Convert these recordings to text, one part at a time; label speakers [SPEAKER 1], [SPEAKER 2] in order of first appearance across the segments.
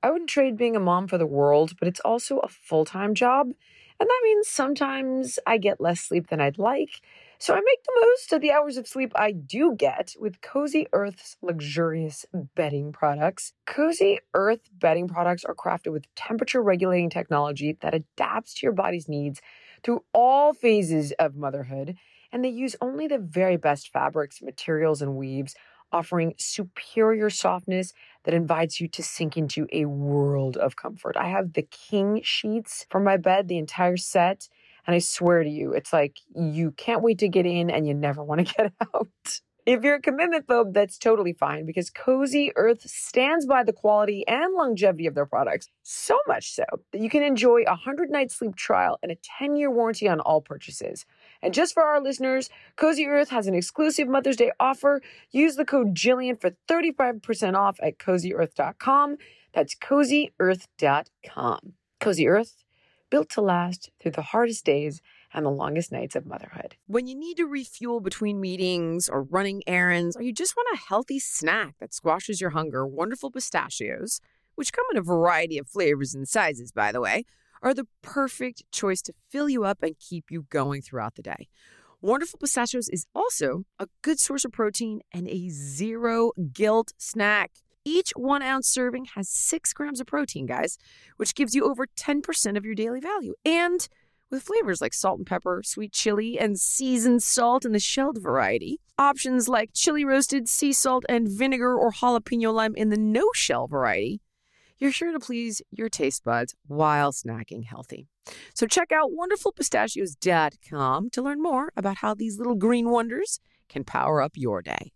[SPEAKER 1] I wouldn't trade being a mom for the world, but it's also a full-time job. And that means sometimes I get less sleep than I'd like. So I make the most of the hours of sleep I do get with Cozy Earth's luxurious bedding products. Cozy Earth bedding products are crafted with temperature-regulating technology that adapts to your body's needs through all phases of motherhood. And they use only the very best fabrics, materials, and weaves, offering superior softness that invites you to sink into a world of comfort. I have the king sheets for my bed, the entire set, and I swear to you, it's like you can't wait to get in and you never want to get out. If you're a commitment phobe, that's totally fine because Cozy Earth stands by the quality and longevity of their products. So much so that you can enjoy a 100-night sleep trial and a 10-year warranty on all purchases. And just for our listeners, Cozy Earth has an exclusive Mother's Day offer. Use the code Jillian for 35% off at CozyEarth.com. That's CozyEarth.com. Cozy Earth, built to last through the hardest days and the longest nights of motherhood. When you need to refuel between meetings or running errands, or you just want a healthy snack that squashes your hunger, Wonderful Pistachios, which come in a variety of flavors and sizes, by the way, are the perfect choice to fill you up and keep you going throughout the day. Wonderful Pistachios is also a good source of protein and a zero guilt snack. Each 1 ounce serving has 6 grams of protein, guys, which gives you over 10% of your daily value. And with flavors like salt and pepper, sweet chili, and seasoned salt in the shelled variety. Options like chili roasted, sea salt, and vinegar or jalapeno lime in the no-shell variety. You're sure to please your taste buds while snacking healthy. So check out wonderfulpistachios.com to learn more about how these little green wonders can power up your day.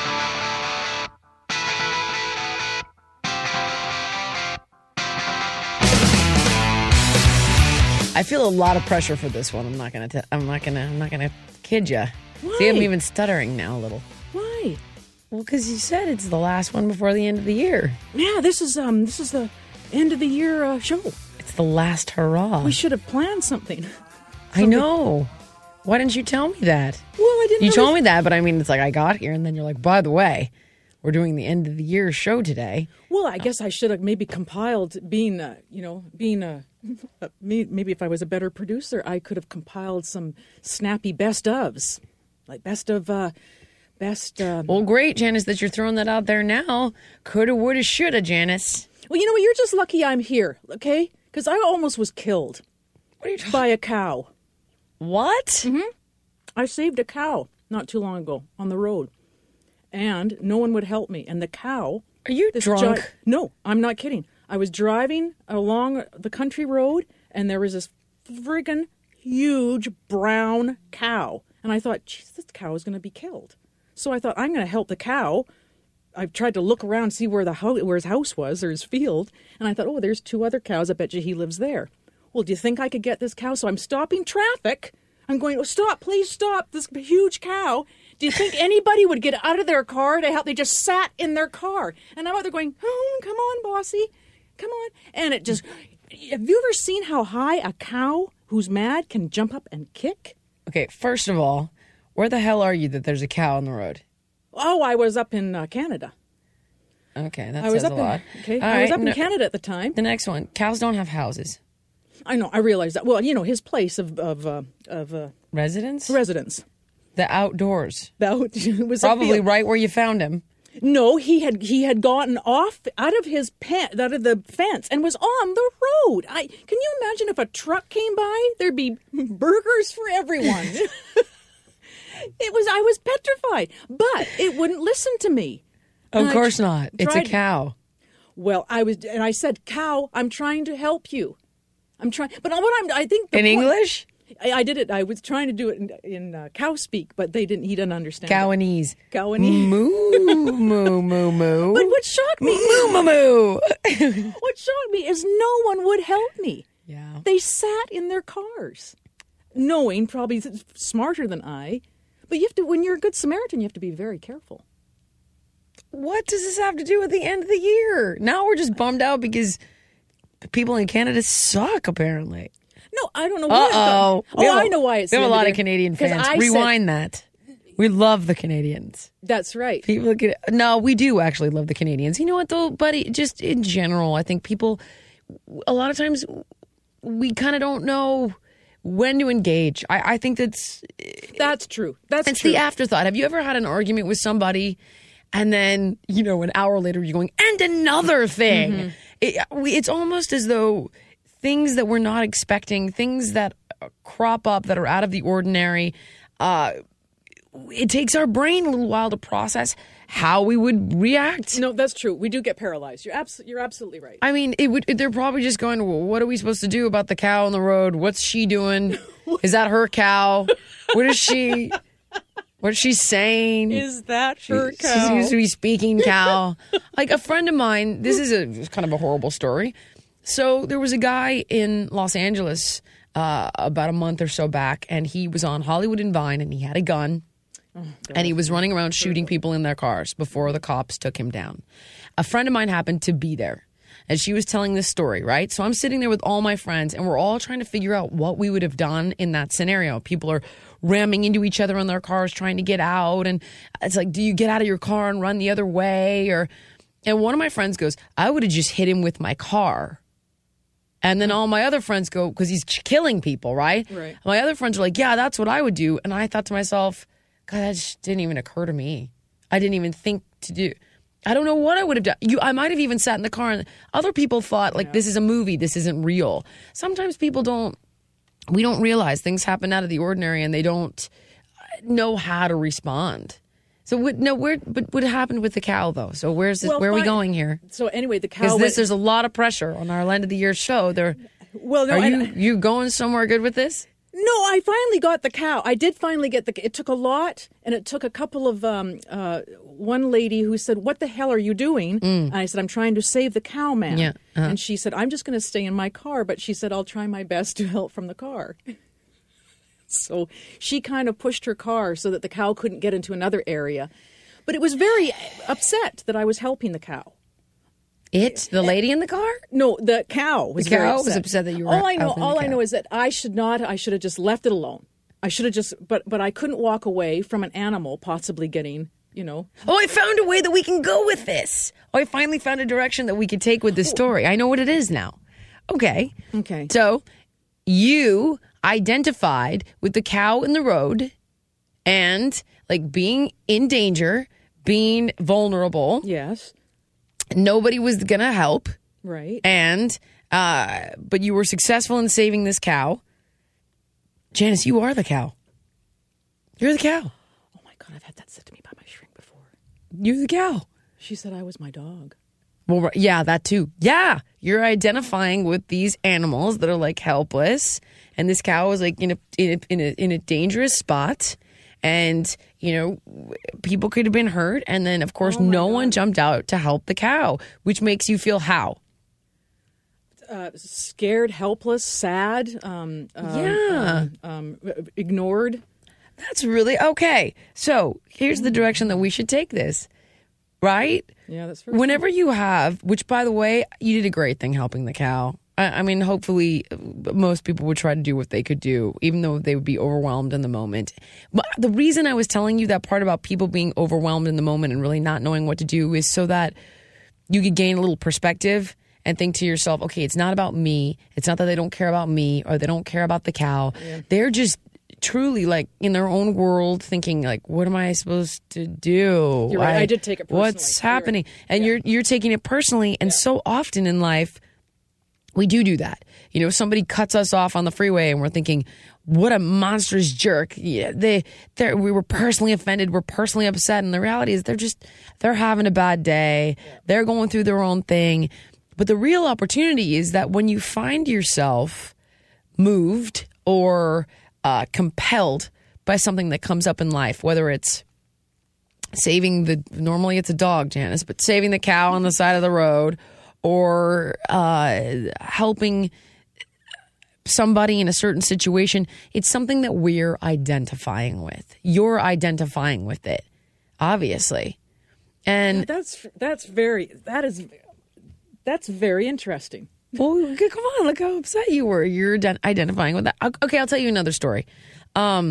[SPEAKER 1] I feel a lot of pressure for this one. I'm not gonna kid you.
[SPEAKER 2] Why?
[SPEAKER 1] See, I'm even stuttering now a little.
[SPEAKER 2] Why?
[SPEAKER 1] Well, because you said it's the last one before the end of the year.
[SPEAKER 2] Yeah, this is the end of the year show.
[SPEAKER 1] It's the last hurrah.
[SPEAKER 2] We should have planned something.
[SPEAKER 1] I know. Why didn't you tell me that?
[SPEAKER 2] Well, I didn't.
[SPEAKER 1] You told me that, but I mean, it's like I got here and then you're like, by the way, we're doing the end of the year show today.
[SPEAKER 2] Well, I guess I should have maybe compiled maybe if I was a better producer, I could have compiled some snappy best ofs, like best. Well,
[SPEAKER 1] great, Janice, that you're throwing that out there now. Coulda, woulda, shoulda, Janice.
[SPEAKER 2] Well, you know what? You're just lucky I'm here, okay? Because I almost was killed by a cow.
[SPEAKER 1] What?
[SPEAKER 2] Mm-hmm. I saved a cow not too long ago on the road, and no one would help me. And the cow...
[SPEAKER 1] Are you drunk?
[SPEAKER 2] No, I'm not kidding. I was driving along the country road, and there was this friggin' huge brown cow. And I thought, geez, this cow is going to be killed. So I thought, I'm going to help the cow. I tried to look around, see where his house was, or his field. And I thought, oh, there's 2 other cows. I bet you he lives there. Well, do you think I could get this cow? So I'm stopping traffic. I'm going, oh, stop, please stop, this huge cow. Do you think anybody would get out of their car to help? They just sat in their car. And I'm out there going, oh, come on, bossy. Come on. And it just, have you ever seen how high a cow who's mad can jump up and kick?
[SPEAKER 1] Okay, first of all, where the hell are you that there's a cow on the road?
[SPEAKER 2] Oh, I was up in Canada.
[SPEAKER 1] Okay, that says a lot.
[SPEAKER 2] I was up in Canada at the time.
[SPEAKER 1] The next one, cows don't have houses.
[SPEAKER 2] I know, I realize that. Well, his place of
[SPEAKER 1] residence?
[SPEAKER 2] Residence.
[SPEAKER 1] The outdoors.
[SPEAKER 2] It was
[SPEAKER 1] probably right where you found him.
[SPEAKER 2] No, he had gotten off out of the fence and was on the road. Can you imagine if a truck came by? There'd be burgers for everyone. I was petrified, but it wouldn't listen to me.
[SPEAKER 1] Of course not. It's a cow.
[SPEAKER 2] Well, I said, cow, I'm trying to help you. I'm trying, but I think
[SPEAKER 1] in English.
[SPEAKER 2] I did it. I was trying to do it in cow speak, but he didn't understand.
[SPEAKER 1] Cowanese.
[SPEAKER 2] Moo,
[SPEAKER 1] moo, moo, moo.
[SPEAKER 2] But what shocked me,
[SPEAKER 1] moo, moo, moo.
[SPEAKER 2] What shocked me is no one would help me.
[SPEAKER 1] Yeah.
[SPEAKER 2] They sat in their cars, knowing probably smarter than I. But when you're a good Samaritan, you have to be very careful.
[SPEAKER 1] What does this have to do with the end of the year? Now we're just bummed out because people in Canada suck, apparently.
[SPEAKER 2] No, I don't know why.
[SPEAKER 1] Uh-oh.
[SPEAKER 2] I know why it's.
[SPEAKER 1] We have a lot of Canadian fans. Rewind that.
[SPEAKER 3] We love the Canadians.
[SPEAKER 2] That's right.
[SPEAKER 3] People get, no, we do actually love the Canadians. You know what, though, buddy? Just in general, I think people, a lot of times, we kind of don't know when to engage. I think that's
[SPEAKER 2] true.
[SPEAKER 3] It's the afterthought. Have you ever had an argument with somebody and then, an hour later you're going, and another thing? It's almost as though things that we're not expecting, things that crop up that are out of the ordinary, it takes our brain a little while to process how we would react.
[SPEAKER 2] No, that's true. We do get paralyzed. You're absolutely right.
[SPEAKER 3] I mean, they're probably just going, well, what are we supposed to do about the cow on the road? What's she doing? Is that her cow? What's she saying?
[SPEAKER 2] Is that her cow?
[SPEAKER 3] She seems to be speaking cow. Like a friend of mine, this is kind of a horrible story. So there was a guy in Los Angeles about a month or so back, and he was on Hollywood and Vine, and he had a gun. And he was running around shooting people in their cars before the cops took him down. A friend of mine happened to be there, and she was telling this story, right? So I'm sitting there with all my friends, and we're all trying to figure out what we would have done in that scenario. People are ramming into each other in their cars trying to get out, and it's like, do you get out of your car and run the other way? And one of my friends goes, I would have just hit him with my car. And then all my other friends go, because he's killing people, right?
[SPEAKER 2] Right.
[SPEAKER 3] My other friends are like, yeah, that's what I would do. And I thought to myself, God, that just didn't even occur to me. I didn't even think to do. I don't know what I would have done. I might have even sat in the car, and other people thought, like, this is a movie. This isn't real. Sometimes people we don't realize things happen out of the ordinary, and they don't know how to respond. So what happened with the cow, though? So where are we going here?
[SPEAKER 2] So anyway, the cow.
[SPEAKER 3] There's a lot of pressure on our end of the year show.
[SPEAKER 2] No,
[SPEAKER 3] are you going somewhere good with this?
[SPEAKER 2] No, I finally got the cow. I did finally get it took a lot, and it took a couple of, one lady who said, what the hell are you doing? And I said, I'm trying to save the cow, man.
[SPEAKER 3] Yeah.
[SPEAKER 2] And she said, I'm just going to stay in my car. But she said, I'll try my best to help from the car. So she kind of pushed her car so that the cow couldn't get into another area. But it was very upset that I was helping the cow.
[SPEAKER 3] The lady in the car?
[SPEAKER 2] No, the cow was
[SPEAKER 3] the cow
[SPEAKER 2] very upset.
[SPEAKER 3] was upset that you were
[SPEAKER 2] All I know is that I should have just left it alone. I should have just, but I couldn't walk away from an animal possibly getting,
[SPEAKER 3] Oh, I found a way that we can go with this. Oh, I finally found a direction that we could take with this story. I know what it is now. Okay. So you identified with the cow in the road and like being in danger, being vulnerable.
[SPEAKER 2] Yes.
[SPEAKER 3] Nobody was going to help.
[SPEAKER 2] Right.
[SPEAKER 3] And, but you were successful in saving this cow. Janice, you are the cow. You're the cow.
[SPEAKER 2] Oh my God, I've had that said to me by my shrink before.
[SPEAKER 3] You're the cow.
[SPEAKER 2] She said I was my dog.
[SPEAKER 3] Well, yeah, that too. Yeah. You're identifying with these animals that are like helpless. And this cow is like in a dangerous spot. And, people could have been hurt. And then, of course, no one jumped out to help the cow, which makes you feel how?
[SPEAKER 2] Scared, helpless, sad, ignored.
[SPEAKER 3] That's really okay. So here's the direction that we should take this, right?
[SPEAKER 2] Yeah, that's for
[SPEAKER 3] Whenever you have, which, by the way, you did a great thing helping the cow. I mean, hopefully most people would try to do what they could do, even though they would be overwhelmed in the moment. But the reason I was telling you that part about people being overwhelmed in the moment and really not knowing what to do is so that you could gain a little perspective and think to yourself, okay, it's not about me. It's not that they don't care about me or they don't care about the cow. Yeah. They're just truly like in their own world thinking like, what am I supposed to do?
[SPEAKER 2] You're right. I did take it personally.
[SPEAKER 3] What's happening? And you're taking it personally. And so often in life, we do that. Somebody cuts us off on the freeway and we're thinking, what a monstrous jerk. Yeah, we were personally offended. We're personally upset. And the reality is they're having a bad day. They're going through their own thing. But the real opportunity is that when you find yourself moved or compelled by something that comes up in life, whether it's normally it's a dog, Janice, but saving the cow on the side of the road, or helping somebody in a certain situation, it's something that we're identifying with. You're identifying with it, obviously. And
[SPEAKER 2] that's very interesting.
[SPEAKER 3] Well, come on, look how upset you were. You're identifying with that. Okay, I'll tell you another story.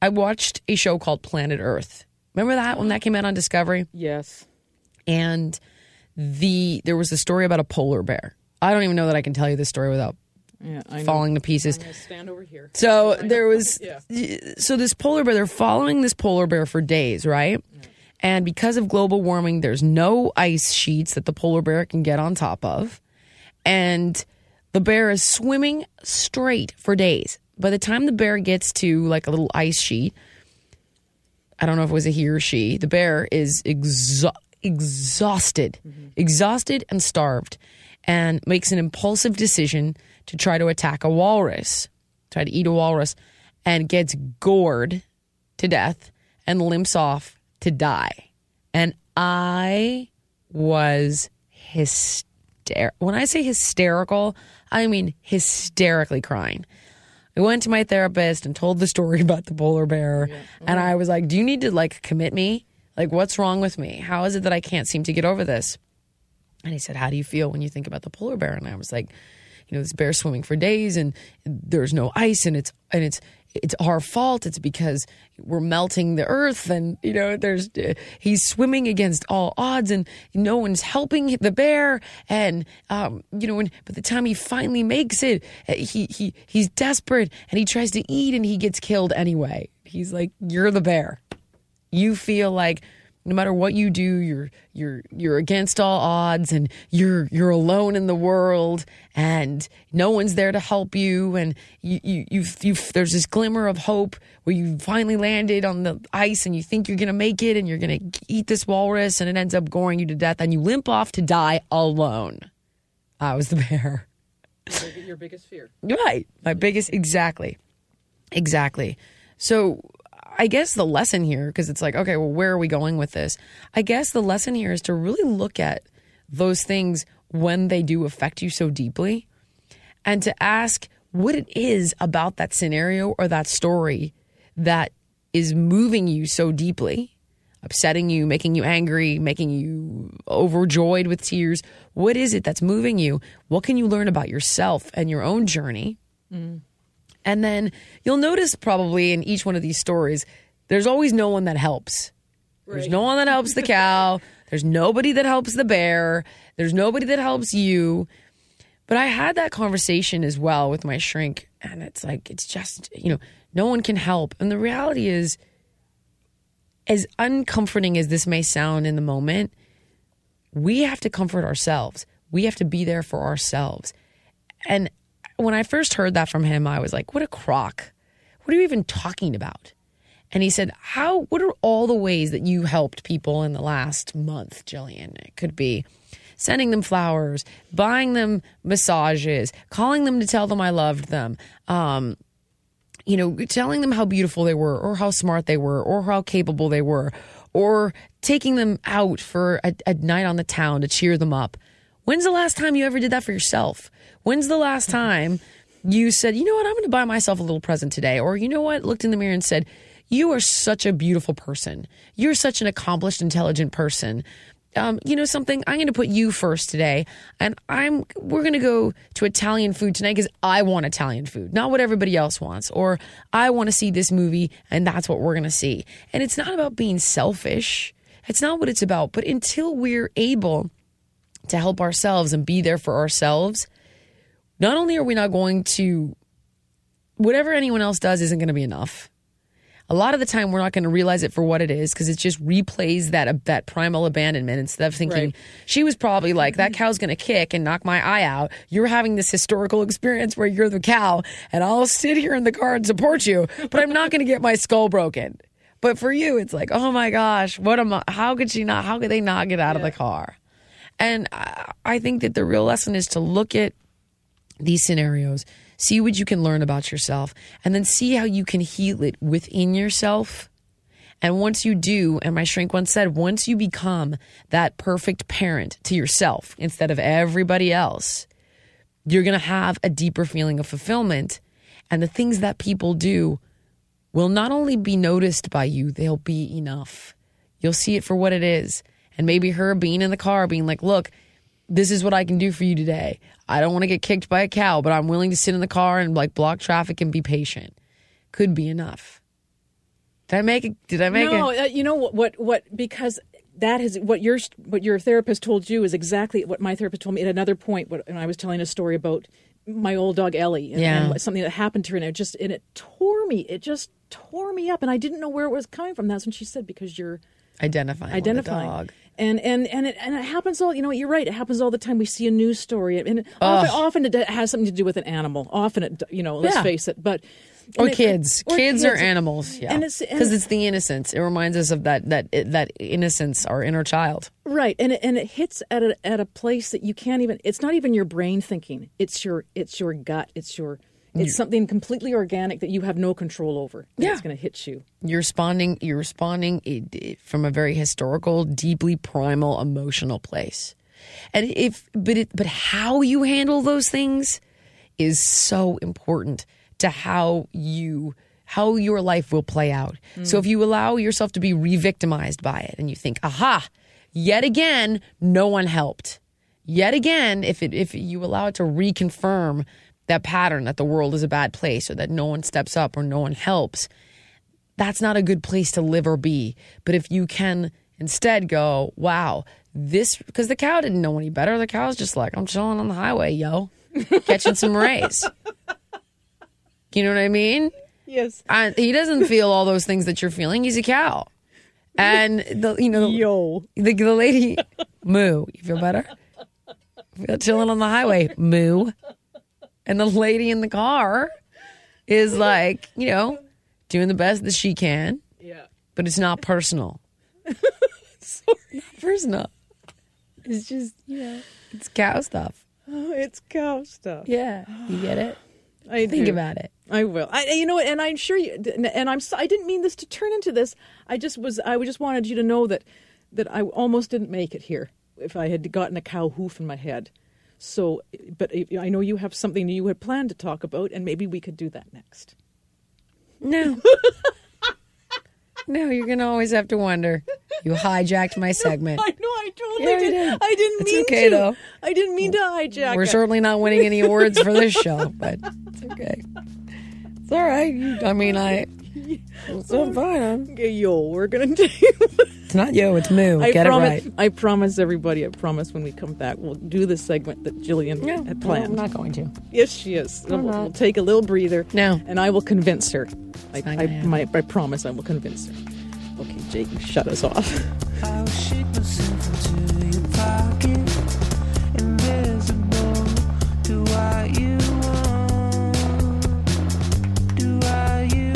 [SPEAKER 3] I watched a show called Planet Earth. Remember that when that came out on Discovery?
[SPEAKER 2] Yes.
[SPEAKER 3] And there was a story about a polar bear. I don't even know that I can tell you this story without falling to pieces.
[SPEAKER 2] I'm going to stand over here.
[SPEAKER 3] So there was, so this polar bear, they're following this polar bear for days, right? Yeah. And because of global warming, there's no ice sheets that the polar bear can get on top of. And the bear is swimming straight for days. By the time the bear gets to like a little ice sheet, I don't know if it was a he or she, the bear is exhausted and starved, and makes an impulsive decision to try to attack a walrus, try to eat a walrus, and gets gored to death and limps off to die. And I was hysterical. When I say hysterical, I mean hysterically crying. I went to my therapist and told the story about the polar bear. Yeah. And I was like, do you need to like commit me? Like, what's wrong with me? How is it that I can't seem to get over this? And he said, how do you feel when you think about the polar bear? And I was like, you know, this bear swimming for days and there's no ice and it's our fault. It's because we're melting the earth and, you know, he's swimming against all odds and no one's helping the bear. And, you know, by the time he finally makes it, he's desperate and he tries to eat and he gets killed anyway. He's like, you're the bear. You feel like no matter what you do, you're against all odds and you're alone in the world and no one's there to help you. And there's this glimmer of hope where you finally landed on the ice and you think you're going to make it and you're going to eat this walrus and it ends up goring you to death and you limp off to die alone. I was the bear.
[SPEAKER 2] Your biggest fear.
[SPEAKER 3] Right. My biggest, exactly. So I guess the lesson here, because it's like, okay, well, where are we going with this? I guess the lesson here is to really look at those things when they do affect you so deeply and to ask what it is about that scenario or that story that is moving you so deeply, upsetting you, making you angry, making you overjoyed with tears. What is it that's moving you? What can you learn about yourself and your own journey? Mm. And then you'll notice probably in each one of these stories, there's always no one that helps. Right. There's no one that helps the cow. There's nobody that helps the bear. There's nobody that helps you. But I had that conversation as well with my shrink. And it's like, it's just, you know, no one can help. And the reality is, as uncomforting as this may sound in the moment, we have to comfort ourselves. We have to be there for ourselves. And when I first heard that from him, I was like, what a crock. What are you even talking about? And he said, what are all the ways that you helped people in the last month, Jillian? It could be sending them flowers, buying them massages, calling them to tell them I loved them, you know, telling them how beautiful they were or how smart they were or how capable they were or taking them out for a night on the town to cheer them up. When's the last time you ever did that for yourself? When's the last time you said, you know what, I'm going to buy myself a little present today? Or you know what, looked in the mirror and said, you are such a beautiful person. You're such an accomplished, intelligent person. You know something, I'm going to put you first today. And we're going to go to Italian food tonight because I want Italian food, not what everybody else wants. Or I want to see this movie and that's what we're going to see. And it's not about being selfish. It's not what it's about. But until we're able to help ourselves and be there for ourselves, not only are we not going to, whatever anyone else does isn't going to be enough. A lot of the time we're not going to realize it for what it is because it just replays that primal abandonment instead of thinking, right, she was probably like, that cow's going to kick and knock my eye out. You're having this historical experience where you're the cow and I'll sit here in the car and support you, but I'm not going to get my skull broken. But for you, it's like, oh my gosh, how could they not get out of the car? And I think that the real lesson is to look at these scenarios, see what you can learn about yourself, and then see how you can heal it within yourself. And once you do, and my shrink once said, once you become that perfect parent to yourself instead of everybody else, you're going to have a deeper feeling of fulfillment. And the things that people do will not only be noticed by you, they'll be enough. You'll see it for what it is. And maybe her being in the car, being like, look, this is what I can do for you today. I don't want to get kicked by a cow, but I'm willing to sit in the car and like block traffic and be patient. Could be enough. Did I make it?
[SPEAKER 2] No, you know what? Because that is what your therapist told you is exactly what my therapist told me at another point when I was telling a story about my old dog Ellie and something that happened to her, and it tore me. It just tore me up, and I didn't know where it was coming from. That's when she said, because you're
[SPEAKER 3] identifying with the dog.
[SPEAKER 2] And it happens all, you're right. It happens all the time. We see a news story, and often it has something to do with an animal. Often it, let's face it. But
[SPEAKER 3] kids or animals, because it's the innocence. It reminds us of that innocence, our inner child.
[SPEAKER 2] Right, and it hits at a place that you can't even. It's not even your brain thinking. It's your gut. It's something completely organic that you have no control over. It's going to hit you.
[SPEAKER 3] You're responding from a very historical, deeply primal, emotional place. And but how you handle those things is so important to how your life will play out. So if you allow yourself to be re-victimized by it and you think, aha, yet again, no one helped. Yet again, if you allow it to reconfirm that pattern that the world is a bad place or that no one steps up or no one helps, that's not a good place to live or be. But if you can instead go, wow, because the cow didn't know any better. The cow's just like, I'm chilling on the highway, yo, catching some rays. You know what I mean?
[SPEAKER 2] Yes.
[SPEAKER 3] He doesn't feel all those things that you're feeling. He's a cow. And the lady, moo, you feel better? Feel chilling on the highway, moo. And the lady in the car is like, doing the best that she can.
[SPEAKER 2] Yeah.
[SPEAKER 3] But it's not personal.
[SPEAKER 2] Sorry.
[SPEAKER 3] Not personal. It's just, it's cow stuff.
[SPEAKER 2] Oh, it's cow stuff.
[SPEAKER 3] Yeah. You get it?
[SPEAKER 2] I
[SPEAKER 3] think about it.
[SPEAKER 2] I will. And I'm sure you. And I didn't mean this to turn into this. I just wanted you to know that I almost didn't make it here if I had gotten a cow hoof in my head. So, but I know you have something you had planned to talk about, and maybe we could do that next.
[SPEAKER 3] No. No, you're going to always have to wonder. You hijacked my segment.
[SPEAKER 2] I know, I totally did. I didn't mean to.
[SPEAKER 3] It's okay, though.
[SPEAKER 2] I didn't mean to hijack
[SPEAKER 3] We're certainly not winning any awards for this show, but it's okay. It's all right. I'm fine.
[SPEAKER 2] Okay, we're going to do
[SPEAKER 3] It's not yo, it's moo. Get it right.
[SPEAKER 2] I promise everybody, when we come back, we'll do the segment that Jillian had planned.
[SPEAKER 3] I'm not going to.
[SPEAKER 2] Yes, she is. We'll take a little breather.
[SPEAKER 3] No.
[SPEAKER 2] And I will convince her. I promise I will convince her. Okay, Jake, shut us off.
[SPEAKER 4] I'll shake myself into your pocket, invisible. Do what you want. Do what you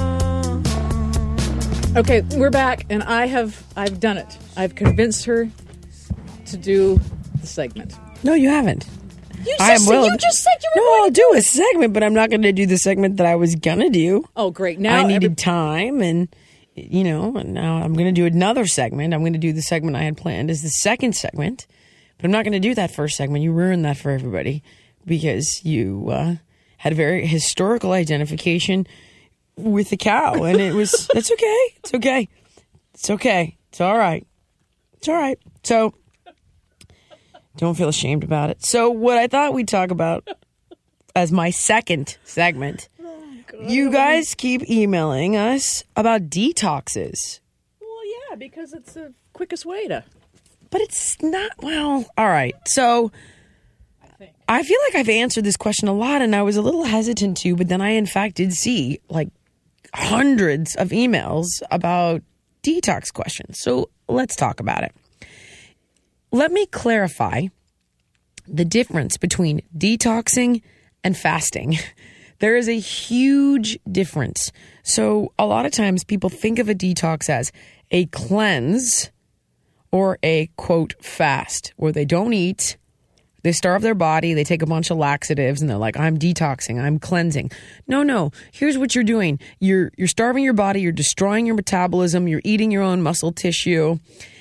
[SPEAKER 4] want.
[SPEAKER 2] Okay, we're back, and I've done it. I've convinced her to do the segment.
[SPEAKER 3] No, you haven't.
[SPEAKER 2] You just said you were
[SPEAKER 3] No, I'll do a segment, but I'm not going to do the segment that I was going to do.
[SPEAKER 2] Oh, great. Now
[SPEAKER 3] I needed time, and and now I'm going to do another segment. I'm going to do the segment I had planned as the second segment, but I'm not going to do that first segment. You ruined that for everybody because you had a very historical identification with the cow, and that's okay. It's okay. It's okay. It's all right. It's all right. So don't feel ashamed about it. So what I thought we'd talk about as my second segment, you guys keep emailing us about detoxes.
[SPEAKER 2] Well, yeah, because it's the quickest way to.
[SPEAKER 3] But it's not, all right. So I feel like I've answered this question a lot, and I was a little hesitant to, but then I, in fact, did see hundreds of emails about detox questions. So let's talk about it. Let me clarify the difference between detoxing and fasting. There is a huge difference. So a lot of times people think of a detox as a cleanse or a, quote, fast, where they don't eat, they starve their body, they take a bunch of laxatives, and they're like, I'm detoxing, I'm cleansing. No. Here's what you're doing. You're starving your body, you're destroying your metabolism, you're eating your own muscle tissue.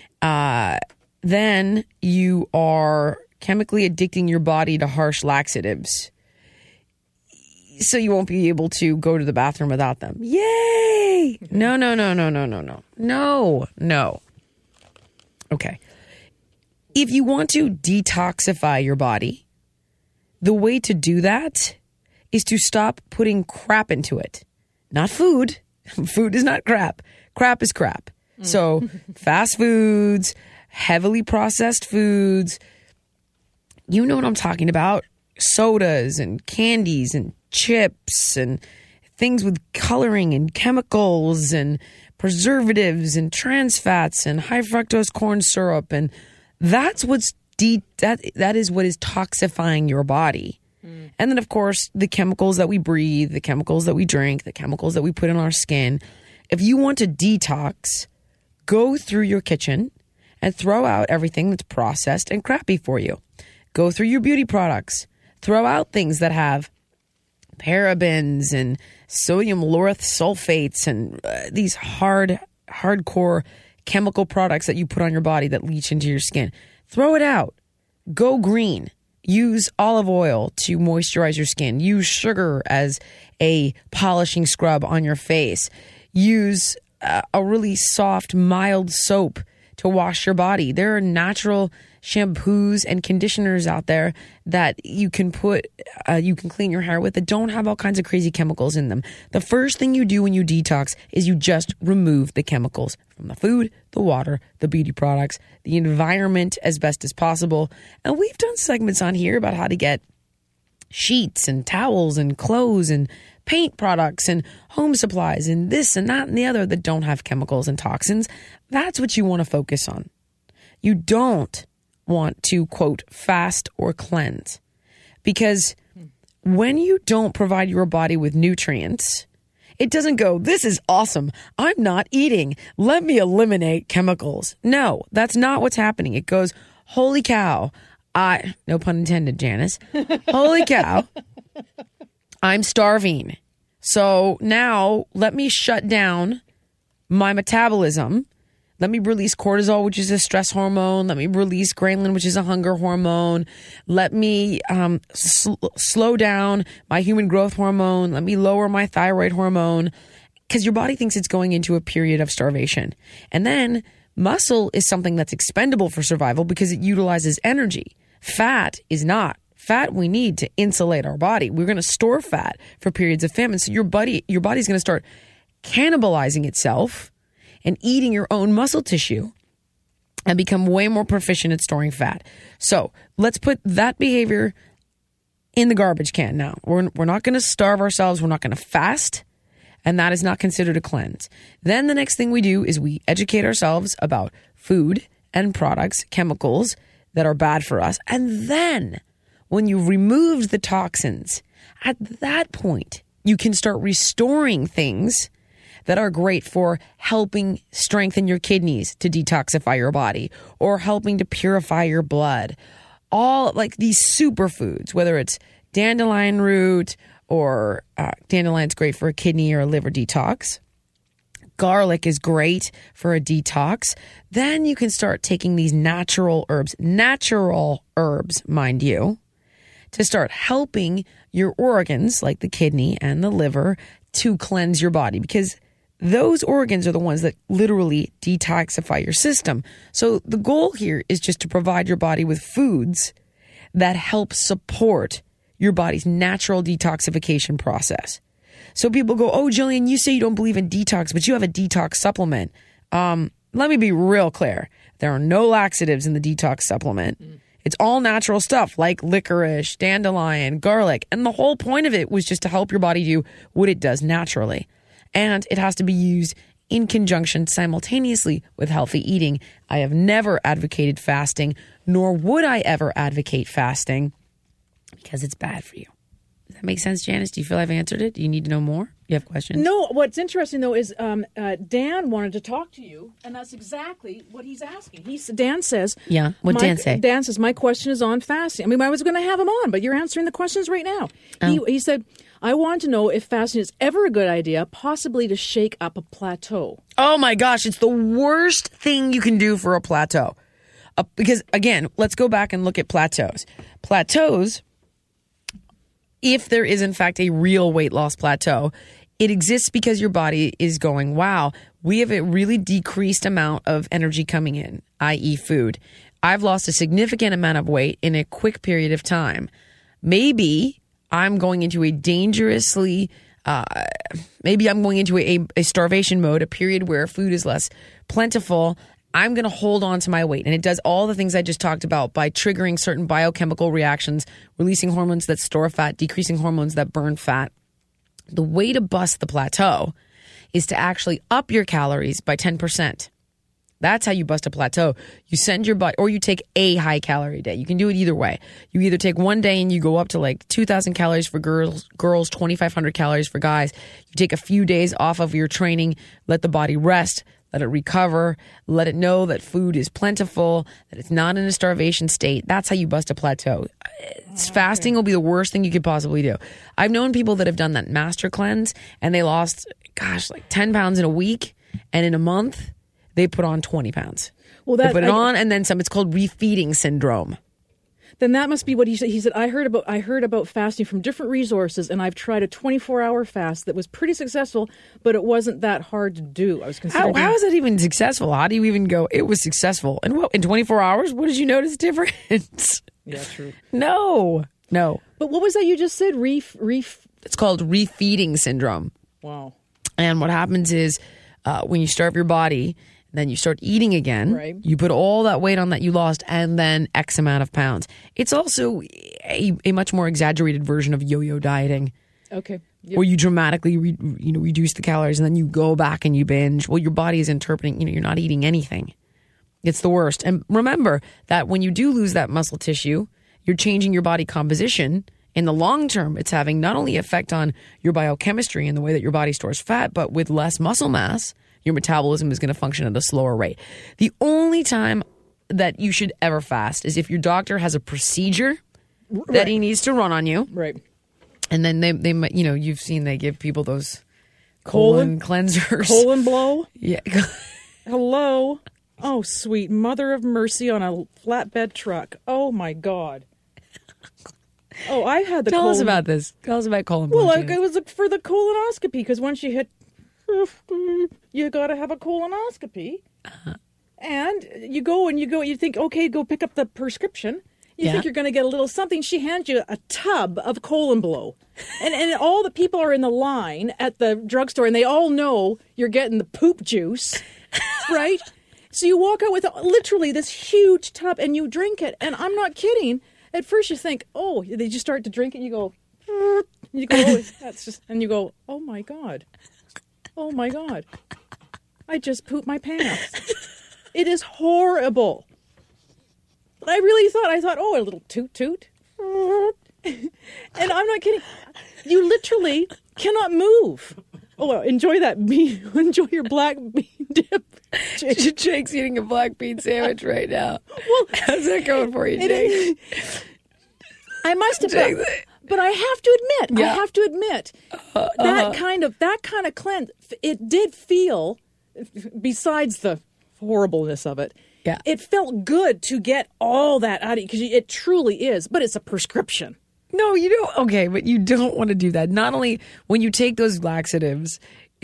[SPEAKER 3] Then you are chemically addicting your body to harsh laxatives. So you won't be able to go to the bathroom without them. Yay! No. Okay. If you want to detoxify your body, the way to do that is to stop putting crap into it. Not food. Food is not crap. Crap is crap. So fast foods, heavily processed foods, you know what I'm talking about. Sodas and candies and chips and things with coloring and chemicals and preservatives and trans fats and high fructose corn syrup. And that's what's that is what is toxifying your body. And then, of course, the chemicals that we breathe, the chemicals that we drink, the chemicals that we put in our skin. If you want to detox, go through your kitchen and throw out everything that's processed and crappy for you. Go through your beauty products. Throw out things that have parabens and sodium lauryl sulfates and these hardcore chemical products that you put on your body that leach into your skin. Throw it out. Go green. Use olive oil to moisturize your skin. Use sugar as a polishing scrub on your face. Use a really soft, mild soap to wash your body. There are natural shampoos and conditioners out there that you can clean your hair with that don't have all kinds of crazy chemicals in them. The first thing you do when you detox is you just remove the chemicals from the food, the water, the beauty products, the environment as best as possible. And we've done segments on here about how to get sheets and towels and clothes and paint products and home supplies and this and that and the other that don't have chemicals and toxins. That's what you want to focus on. You don't want to, quote, fast or cleanse. Because when you don't provide your body with nutrients, it doesn't go, this is awesome. I'm not eating. Let me eliminate chemicals. No, that's not what's happening. It goes, holy cow. No pun intended, Janice. Holy cow. I'm starving. So now let me shut down my metabolism. Let me release cortisol, which is a stress hormone. Let me release ghrelin, which is a hunger hormone. Let me slow down my human growth hormone. Let me lower my thyroid hormone, because your body thinks it's going into a period of starvation. And then muscle is something that's expendable for survival because it utilizes energy. Fat is not. Fat we need to insulate our body. We're going to store fat for periods of famine. So your body's going to start cannibalizing itself and eating your own muscle tissue and become way more proficient at storing fat. So let's put that behavior in the garbage can now. We're not going to starve ourselves. We're not going to fast. And that is not considered a cleanse. Then the next thing we do is we educate ourselves about food and products, chemicals that are bad for us. And then when you've removed the toxins, at that point, you can start restoring things that are great for helping strengthen your kidneys to detoxify your body or helping to purify your blood. All like these superfoods, whether it's dandelion root or dandelion's great for a kidney or a liver detox. Garlic is great for a detox. Then you can start taking these natural herbs, mind you, to start helping your organs like the kidney and the liver to cleanse your body, because those organs are the ones that literally detoxify your system. So the goal here is just to provide your body with foods that help support your body's natural detoxification process. So people go, oh, Jillian, you say you don't believe in detox, but you have a detox supplement. Let me be real clear. There are no laxatives in the detox supplement. It's all natural stuff like licorice, dandelion, garlic. And the whole point of it was just to help your body do what it does naturally. And it has to be used in conjunction simultaneously with healthy eating. I have never advocated fasting, nor would I ever advocate fasting, because it's bad for you. Does that make sense, Janice? Do you feel I've answered it? Do you need to know more? You have questions?
[SPEAKER 2] No, what's interesting, though, is Dan wanted to talk to you, and that's exactly what he's asking. Dan says...
[SPEAKER 3] Yeah, what'd Dan say?
[SPEAKER 2] Dan says, my question is on fasting. I mean, I was going to have him on, but you're answering the questions right now. Oh. He said, I want to know if fasting is ever a good idea, possibly to shake up a plateau.
[SPEAKER 3] Oh, my gosh. It's the worst thing you can do for a plateau. Because, again, let's go back and look at plateaus. Plateaus... If there is, in fact, a real weight loss plateau, it exists because your body is going, wow, we have a really decreased amount of energy coming in, i.e. food. I've lost a significant amount of weight in a quick period of time. Maybe I'm going into a dangerously maybe I'm going into a starvation mode, a period where food is less plentiful. I'm going to hold on to my weight. And it does all the things I just talked about by triggering certain biochemical reactions, releasing hormones that store fat, decreasing hormones that burn fat. The way to bust the plateau is to actually up your calories by 10%. That's how you bust a plateau. You send your body, or you take a high calorie day. You can do it either way. You either take one day and you go up to like 2,000 calories for girls, 2,500 calories for guys. You take a few days off of your training, let the body rest, let it recover, let it know that food is plentiful, that it's not in a starvation state. That's how you bust a plateau. Fasting will be the worst thing you could possibly do. I've known people that have done that master cleanse and they lost, like 10 pounds in a week, and in a month, they put on 20 pounds. Well, they put it on and then some. It's called refeeding syndrome.
[SPEAKER 2] Then that must be what he said. He said, I heard about fasting from different resources, and I've tried a 24-hour fast that was pretty successful, but it wasn't that hard to do. I was considering.
[SPEAKER 3] How is it even successful? How do you even go, it was successful? And what, in 24 hours, what did you notice difference?
[SPEAKER 2] Yeah, true.
[SPEAKER 3] No.
[SPEAKER 2] But what was that you just said?
[SPEAKER 3] It's called refeeding syndrome.
[SPEAKER 2] Wow.
[SPEAKER 3] And what happens is when you starve your body, then you start eating again.
[SPEAKER 2] Right.
[SPEAKER 3] You put all that weight on that you lost and then X amount of pounds. It's also a much more exaggerated version of yo-yo dieting.
[SPEAKER 2] Okay. Yep.
[SPEAKER 3] Where you dramatically reduce the calories and then you go back and you binge. Well, your body is interpreting, you're not eating anything. It's the worst. And remember that when you do lose that muscle tissue, you're changing your body composition. In the long term, it's having not only effect on your biochemistry and the way that your body stores fat, but with less muscle mass, your metabolism is going to function at a slower rate. The only time that you should ever fast is if your doctor has a procedure that he needs to run on you.
[SPEAKER 2] Right.
[SPEAKER 3] And then they might, you've seen they give people those colon cleansers.
[SPEAKER 2] Colon blow?
[SPEAKER 3] Yeah.
[SPEAKER 2] Hello? Oh, sweet mother of mercy on a flatbed truck. Oh, my God. Oh, I had the
[SPEAKER 3] Tell us about this. Tell us about colon blow.
[SPEAKER 2] Well, it was for the colonoscopy, because once you hit 50, you got to have a colonoscopy. Uh-huh. And you go, you think, okay, go pick up the prescription. You think you're going to get a little something. She hands you a tub of colon blow. And all the people are in the line at the drugstore, and they all know you're getting the poop juice, right? So you walk out with literally this huge tub, and you drink it. And I'm not kidding. At first you think, oh, they just start to drink it, and you go, oh, that's just, and you go, oh my God. Oh my God. I just pooped my pants. It is horrible. But I thought, oh, a little toot toot. And I'm not kidding. You literally cannot move. Oh, well, enjoy that bean. Enjoy your black bean dip.
[SPEAKER 3] Jake's eating a black bean sandwich right now. Well, how's that going for you, Jake?
[SPEAKER 2] I must have been. But I have to admit, that kind of cleanse, it did feel, besides the horribleness of it, it felt good to get all that out of you, because it truly is, but it's a prescription.
[SPEAKER 3] No, you don't. Okay, but you don't want to do that. Not only when you take those laxatives,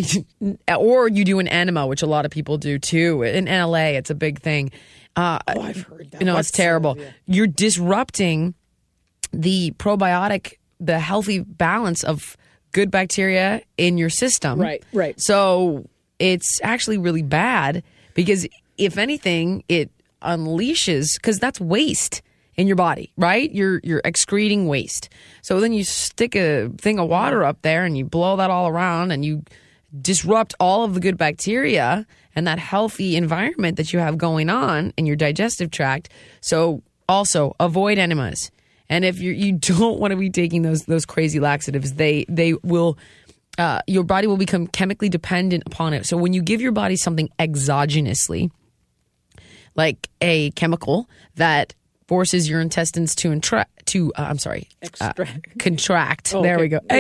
[SPEAKER 3] or you do an enema, which a lot of people do too. In LA, it's a big thing.
[SPEAKER 2] I've heard that.
[SPEAKER 3] It's terrible. You're disrupting the probiotic, the healthy balance of good bacteria in your system.
[SPEAKER 2] Right.
[SPEAKER 3] So it's actually really bad, because if anything, it unleashes, because that's waste in your body, right? You're excreting waste. So then you stick a thing of water up there and you blow that all around and you disrupt all of the good bacteria and that healthy environment that you have going on in your digestive tract. So also avoid enemas. And if you don't want to be taking those crazy laxatives, they will, your body will become chemically dependent upon it. So when you give your body something exogenously, like a chemical that forces your intestines to contract.
[SPEAKER 2] Oh,
[SPEAKER 3] there
[SPEAKER 2] okay.
[SPEAKER 3] we go. Yeah.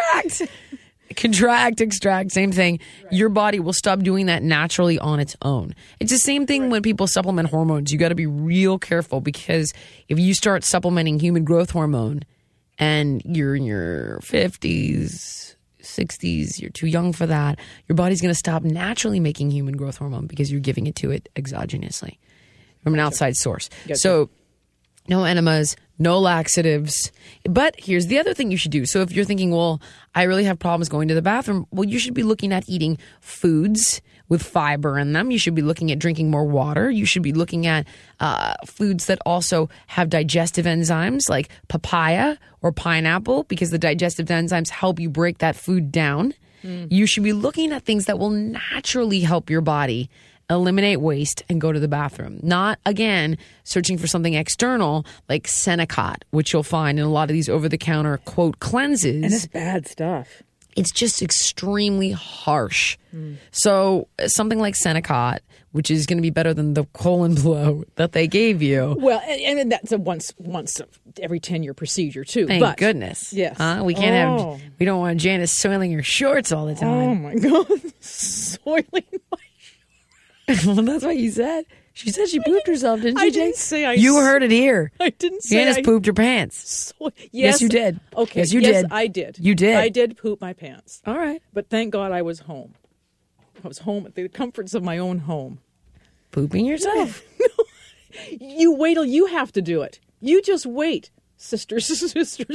[SPEAKER 3] Extract, same thing. Right. Your body will stop doing that naturally on its own. It's the same thing when people supplement hormones. You got to be real careful, because if you start supplementing human growth hormone and you're in your 50s, 60s, you're too young for that, your body's going to stop naturally making human growth hormone because you're giving it to it exogenously from an outside source. So no enemas, no laxatives. But here's the other thing you should do. So if you're thinking, well, I really have problems going to the bathroom, well, you should be looking at eating foods with fiber in them. You should be looking at drinking more water. You should be looking at foods that also have digestive enzymes like papaya or pineapple, because the digestive enzymes help you break that food down. You should be looking at things that will naturally help your body eliminate waste and go to the bathroom. Not, again, searching for something external like Senecot, which you'll find in a lot of these over-the-counter, quote, cleanses.
[SPEAKER 2] And it's bad stuff.
[SPEAKER 3] It's just extremely harsh. So something like Senecot, which is going to be better than the colon blow that they gave you.
[SPEAKER 2] Well, and that's a once every 10-year procedure too.
[SPEAKER 3] Thank goodness.
[SPEAKER 2] Yes.
[SPEAKER 3] We can't we don't want Janice soiling your shorts all the
[SPEAKER 2] Oh
[SPEAKER 3] time.
[SPEAKER 2] my God, soiling my.
[SPEAKER 3] Well, that's what you said. She said she pooped herself, didn't she,
[SPEAKER 2] I
[SPEAKER 3] Jake?
[SPEAKER 2] didn't say I.
[SPEAKER 3] You heard it here.
[SPEAKER 2] I didn't say
[SPEAKER 3] Janice
[SPEAKER 2] I
[SPEAKER 3] pooped her pants. Yes, you did.
[SPEAKER 2] Okay.
[SPEAKER 3] Yes, you
[SPEAKER 2] yes,
[SPEAKER 3] did.
[SPEAKER 2] I did.
[SPEAKER 3] You did.
[SPEAKER 2] I did poop my pants.
[SPEAKER 3] All right.
[SPEAKER 2] But thank God I was home. I was home at the comforts of my own home.
[SPEAKER 3] Pooping yourself.
[SPEAKER 2] You wait till you have to do it. You just wait, Sister Sue.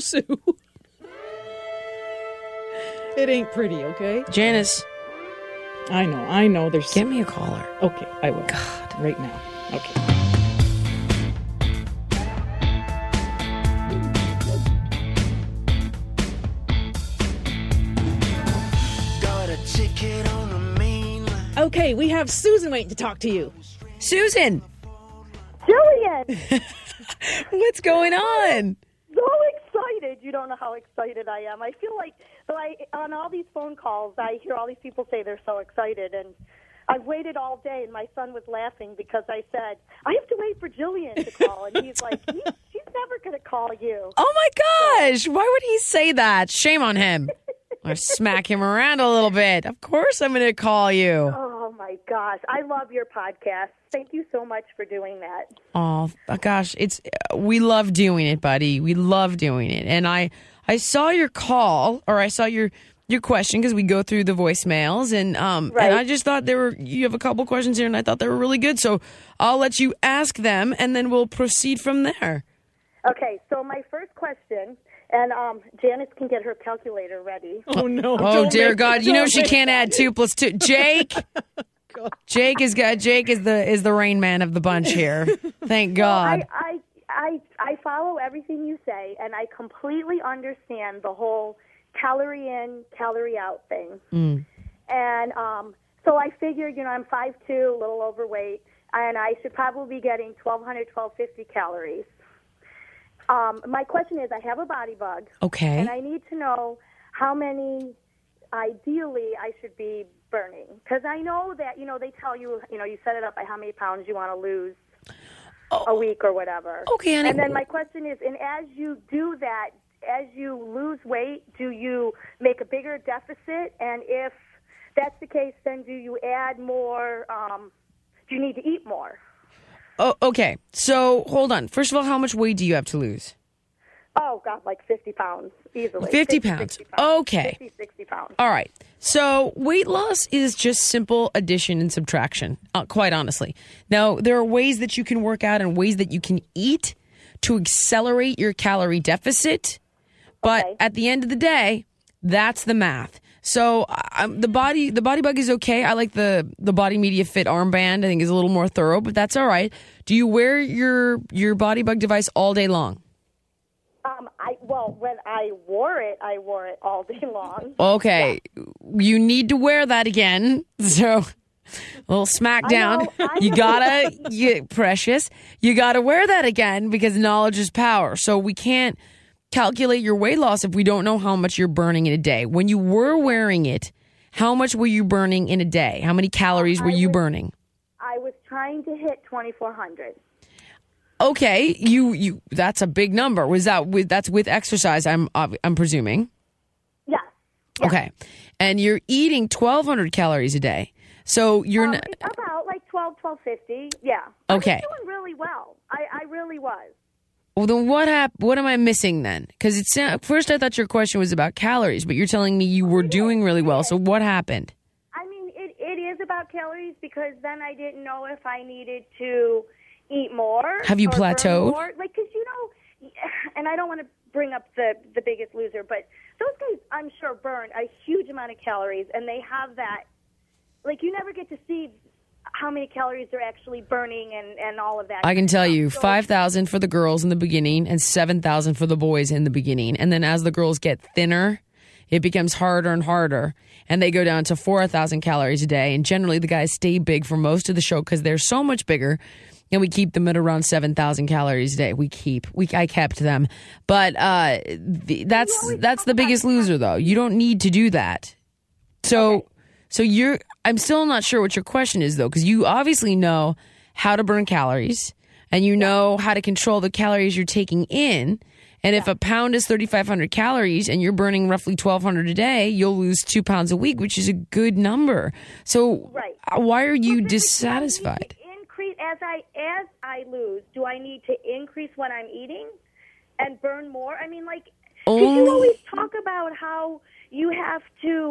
[SPEAKER 2] It ain't pretty, okay?
[SPEAKER 3] Janice,
[SPEAKER 2] I know. There's.
[SPEAKER 3] get me a caller.
[SPEAKER 2] Okay, I will.
[SPEAKER 3] God.
[SPEAKER 2] Right now. Okay.
[SPEAKER 4] Got a ticket on the main line.
[SPEAKER 2] Okay, we have Susan waiting to talk to you.
[SPEAKER 3] Susan,
[SPEAKER 5] Jillian,
[SPEAKER 3] what's going on?
[SPEAKER 5] so excited. You don't know how excited I am. I feel like on all these phone calls, I hear all these people say they're so excited, and I've waited all day, and my son was laughing because I said, I have to wait for Jillian to call, and he's like, she's never going to call you.
[SPEAKER 3] Oh my gosh, why would he say that? Shame on him. I smack him around a little bit. Of course I'm going to call you.
[SPEAKER 5] Oh, my gosh. I love your podcast. Thank you so much for doing that.
[SPEAKER 3] Oh gosh, we love doing it, buddy. We love doing it. And I saw your call, or I saw your question, because we go through the voicemails, and
[SPEAKER 5] Right.
[SPEAKER 3] and I just thought you have a couple questions here, and I thought they were really good. So I'll let you ask them, and then we'll proceed from there.
[SPEAKER 5] Okay, so my first question, and Janice can get her calculator ready.
[SPEAKER 2] Oh, no.
[SPEAKER 3] Oh
[SPEAKER 2] Don't
[SPEAKER 3] dear
[SPEAKER 2] make-
[SPEAKER 3] God! You know
[SPEAKER 2] don't
[SPEAKER 3] she
[SPEAKER 2] make-
[SPEAKER 3] can't add 2 + 2. Jake, Jake is the Rain Man of the bunch here. Thank God.
[SPEAKER 5] I follow everything you say, and I completely understand the whole calorie in, calorie out thing. And so I figured, I'm 5'2", a little overweight, and I should probably be getting 1,200, 1,250 calories. My question is, I have a body bug,
[SPEAKER 3] Okay.
[SPEAKER 5] and I need to know how many, ideally, I should be burning. Because I know that, they tell you, you set it up by how many pounds you want to lose a week or whatever.
[SPEAKER 3] Okay, honey.
[SPEAKER 5] And then my question is, and as you do that, as you lose weight, do you make a bigger deficit? And if that's the case, then do you add more, do you need to eat more?
[SPEAKER 3] Oh, okay. So hold on. First of all, how much weight do you have to lose?
[SPEAKER 5] Oh, God, like 50 pounds, easily.
[SPEAKER 3] 50 pounds.
[SPEAKER 5] 60 pounds.
[SPEAKER 3] Okay.
[SPEAKER 5] 50, 60 pounds.
[SPEAKER 3] All right. So weight loss is just simple addition and subtraction, quite honestly. Now, there are ways that you can work out and ways that you can eat to accelerate your calorie deficit. But
[SPEAKER 5] Okay.
[SPEAKER 3] at the end of the day, that's the math. So the body bug is okay. I like the Body Media Fit armband. I think is a little more thorough, but that's all right. Do you wear your body bug device all day long?
[SPEAKER 5] When I wore it all day long.
[SPEAKER 3] Okay, you need to wear that again. So, a little smack down.
[SPEAKER 5] I know.
[SPEAKER 3] Precious, you gotta wear that again, because knowledge is power. So we can't calculate your weight loss if we don't know how much you're burning in a day. When you were wearing it, how much were you burning in a day? How many calories were you burning?
[SPEAKER 5] I was trying to hit 2,400.
[SPEAKER 3] Okay, you that's a big number. That's with exercise? I'm presuming.
[SPEAKER 5] Yes.
[SPEAKER 3] Okay, and you're eating 1,200 calories a day. So you're not.
[SPEAKER 5] About like 1,250. Yeah.
[SPEAKER 3] Okay.
[SPEAKER 5] I was doing really well. I really was.
[SPEAKER 3] Well, then what am I missing then? Because first I thought your question was about calories, but you're telling me you were doing really well. So what happened?
[SPEAKER 5] I mean, it is about calories, because then I didn't know if I needed to eat more.
[SPEAKER 3] Have you
[SPEAKER 5] or burn
[SPEAKER 3] plateaued?
[SPEAKER 5] more. Like, because and I don't want to bring up the Biggest Loser, but those guys, I'm sure, burn a huge amount of calories, and they have that, like, you never get to see how many calories they're actually burning and all of that.
[SPEAKER 3] I can tell you, 5,000 for the girls in the beginning and 7,000 for the boys in the beginning. And then as the girls get thinner, it becomes harder and harder. And they go down to 4,000 calories a day. And generally the guys stay big for most of the show because they're so much bigger. And we keep them at around 7,000 calories a day. I kept them. But that's the Biggest Loser, though. You don't need to do that. So I'm still not sure what your question is, though, because you obviously know how to burn calories and you know how to control the calories you're taking in. And if a pound is 3,500 calories and you're burning roughly 1,200 a day, you'll lose 2 pounds a week, which is a good number. So why are you dissatisfied?
[SPEAKER 5] As I lose, do I need to increase what I'm eating and burn more? I mean, like, 'cause you always talk about how you have to,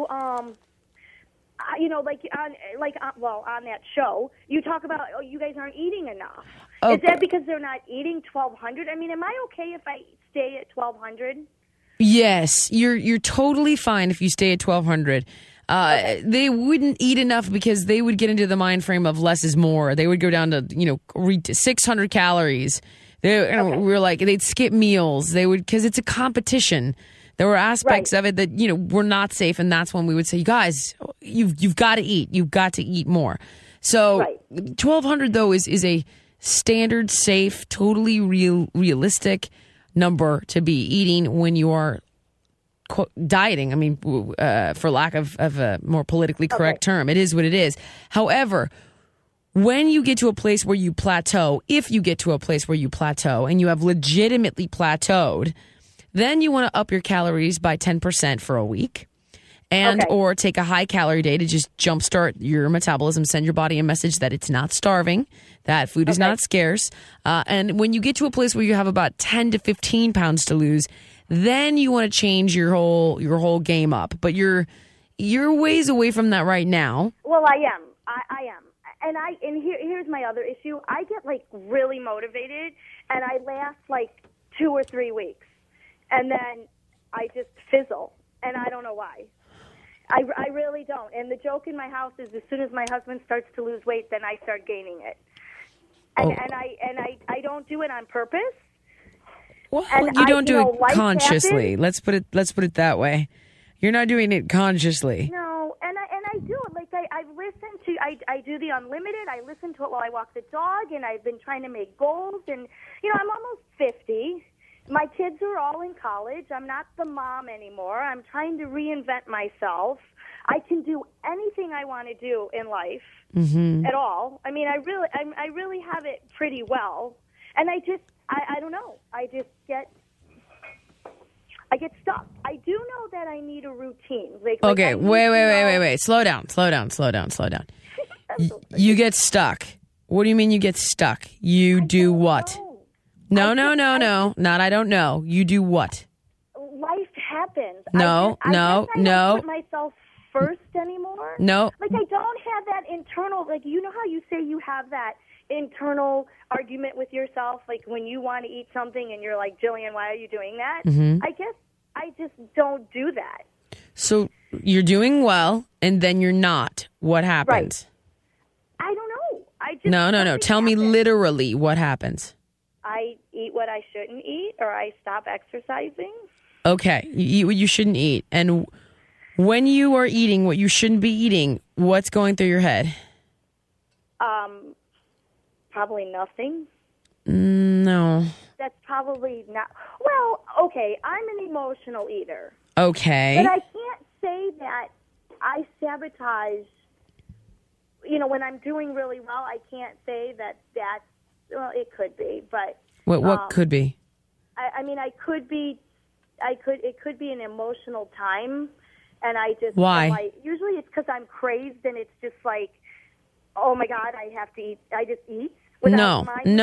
[SPEAKER 5] on that show, you talk about, you guys aren't eating enough. Okay. Is that because they're not eating 1,200? I mean, am I okay if I stay at 1,200?
[SPEAKER 3] Yes, you're totally fine if you stay at 1,200. They wouldn't eat enough because they would get into the mind frame of less is more. They would go down to 600 calories. We're like, they'd skip meals. They would, because it's a competition. There were aspects of it that were not safe, and that's when we would say, you guys, you've got to eat. You've got to eat more. So 1,200 though is a standard, safe, totally realistic number to be eating when you are dieting. I mean, for lack of a more politically correct term, it is what it is. However, when you get to a place where you plateau, if you get to a place where you plateau and you have legitimately plateaued, then you want to up your calories by 10% for a week and or take a high calorie day to just jumpstart your metabolism, send your body a message that it's not starving, that food is not scarce. And when you get to a place where you have about 10 to 15 pounds to lose, then you want to change your whole game up. But you're ways away from that right now.
[SPEAKER 5] Well, I am. I am. And here's my other issue. I get like really motivated and I last like 2 or 3 weeks. And then I just fizzle, and I don't know why. I really don't. And the joke in my house is as soon as my husband starts to lose weight, then I start gaining it. And I don't do it on purpose.
[SPEAKER 3] Well, you don't do it consciously. Let's put it that way. You're not doing it consciously.
[SPEAKER 5] No, and I do it. Like I've listened to. I do the unlimited. I listen to it while I walk the dog, and I've been trying to make goals. And I'm almost 50. My kids are all in college. I'm not the mom anymore. I'm trying to reinvent myself. I can do anything I want to do in life at all. I mean, I really have it pretty well. And I don't know. I get stuck. I do know that I need a routine.
[SPEAKER 3] Okay, wait. Slow down. You get stuck. What do you mean you get stuck? You do what? No. Not I don't know. You do what?
[SPEAKER 5] Life happens.
[SPEAKER 3] No.
[SPEAKER 5] I don't put myself first anymore.
[SPEAKER 3] No.
[SPEAKER 5] Like I don't have that internal, like how you say you have that internal argument with yourself, like when you want to eat something and you're like, Jillian, why are you doing that? I guess I just don't do that.
[SPEAKER 3] So you're doing well and then you're not. What happens?
[SPEAKER 5] Right. I don't know.
[SPEAKER 3] No. Tell me literally what happens.
[SPEAKER 5] I eat what I shouldn't eat, or I stop exercising. Okay,
[SPEAKER 3] you eat what you shouldn't eat. And when you are eating what you shouldn't be eating, what's going through your head?
[SPEAKER 5] Probably nothing.
[SPEAKER 3] No.
[SPEAKER 5] That's probably not. Well, okay, I'm an emotional eater.
[SPEAKER 3] Okay.
[SPEAKER 5] But I can't say that I sabotage, when I'm doing really well, I can't say that's. Well, it could be, but
[SPEAKER 3] what could be?
[SPEAKER 5] I mean, it could be an emotional time, and I just
[SPEAKER 3] why?
[SPEAKER 5] Usually, it's because I'm crazed, and it's just like, oh my God, I have to eat. I just eat.
[SPEAKER 3] No.